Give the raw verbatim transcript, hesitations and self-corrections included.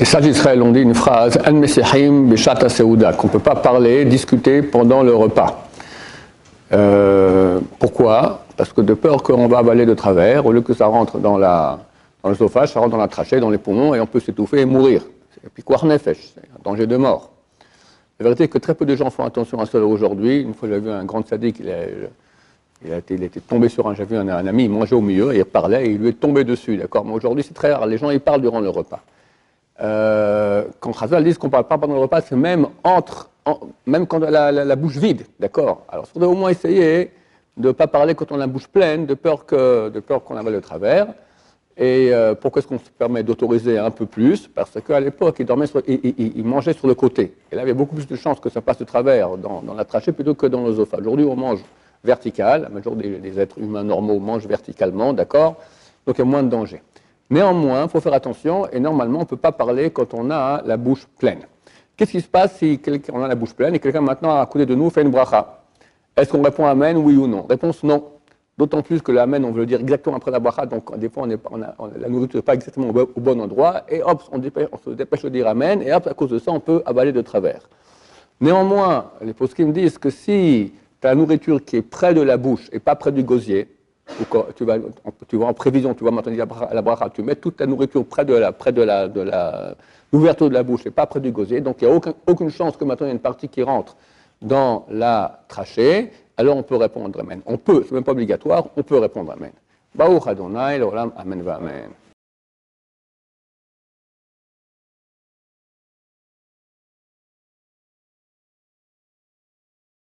sages d'Israël ont dit une phrase, An Mesehim Beshat HaSeuda, qu'on ne peut pas parler, discuter pendant le repas. Euh, pourquoi? Parce que de peur qu'on va avaler de travers, au lieu que ça rentre dans, la, dans l'œsophage, ça rentre dans la trachée, dans les poumons, et on peut s'étouffer et mourir. Et puis, Kwar Nefesh, c'est un danger de mort. La vérité est que très peu de gens font attention à cela aujourd'hui. Une fois, j'ai vu un grand sadique, il, il, il était tombé sur un, j'ai vu un, un ami, il mangeait au milieu, et il parlait, et il lui est tombé dessus, d'accord? Mais aujourd'hui, c'est très rare, les gens, ils parlent durant le repas. Euh, quand Chazal dit qu'on ne parle pas pendant le repas, c'est même entre, en, même quand la, la, la bouche vide, d'accord? Alors, il faudrait au moins essayer de ne pas parler quand on a la bouche pleine, de peur, que, de peur qu'on avale le travers. Et euh, pourquoi est-ce qu'on se permet d'autoriser un peu plus? Parce qu'à l'époque, il, dormait sur, il, il, il mangeait sur le côté. Et là, il y avait beaucoup plus de chances que ça passe de travers dans, dans la trachée plutôt que dans l'œsophage. Aujourd'hui, on mange vertical. La majorité des, des êtres humains normaux mangent verticalement, d'accord? Donc, il y a moins de danger. Néanmoins, il faut faire attention, et normalement, on ne peut pas parler quand on a la bouche pleine. Qu'est-ce qui se passe si on a la bouche pleine et quelqu'un maintenant à côté de nous fait une bracha? Est-ce qu'on répond Amen, oui ou non? Réponse non. D'autant plus que l'Amen, on veut le dire exactement après la bracha, donc des fois, on est, on a, on, la nourriture n'est pas exactement au, au bon endroit, et hop, on, dépêche, on se dépêche de dire Amen, et hop, à cause de ça, on peut avaler de travers. Néanmoins, les poskim disent que si tu as la nourriture qui est près de la bouche et pas près du gosier, ou quand tu vas, tu vas en prévision, tu vas maintenant dire à la bracha, tu mets toute ta nourriture près de la, près de la, de la, l'ouverture de la bouche et pas près du gosier, donc il n'y a aucun, aucune chance que maintenant il y ait une partie qui rentre dans la trachée, alors on peut répondre Amen. On peut, c'est même pas obligatoire, on peut répondre Amen. Baruch Adonai, l'olam, Amen va Amen.